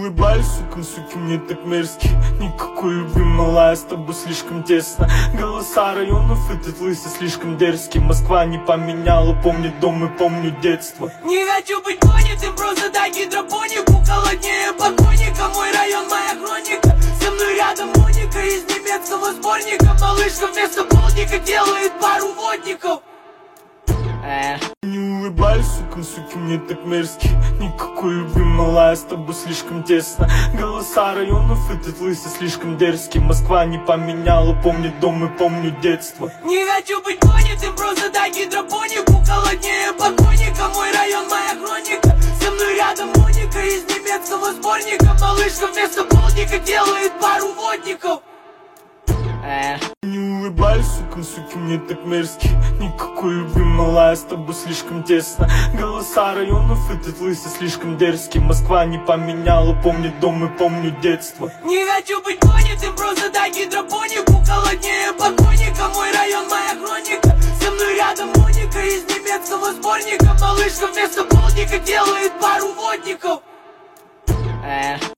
улыбаюсь, суки, мне так мерзкий. Никакой любви, малая, с тобой слишком тесно. Голоса районов, этот лысый слишком дерзкий. Москва не поменяла, помнит дом и помню детство. Не хочу быть понятым, просто дай гидропонику. Холоднее покойника, мой район, моя хроника. Со мной рядом Моника из немецкого сборника. Малышка вместо полдника делает пару водников. Не улыбаюсь, суки, мне так мерзкий. Никакой любви, малая, с тобой слишком тесно. Голоса районов, этот лысый слишком дерзкий. Москва не поменяла, помнит дом и помню детство. Не хочу быть понятым, просто дай гидропонику. Холоднее покойника, мой район, моя хроника. Со мной рядом Моника из немецкого сборника. Малышка вместо полдника делает пару водников. Не улыбаюсь, суки, мне так мерзкий. Никакой любви, малая, с тобой слишком тесно. Голоса районов, этот лысый слишком дерзкий. Москва не поменяла, помнит дом и помню детство. Не хочу быть понятым, просто дай гидропонику. Холоднее покойника, мой район, моя хроника. Со мной рядом Моника из немецкого сборника. Малышка вместо полдника делает пару водников.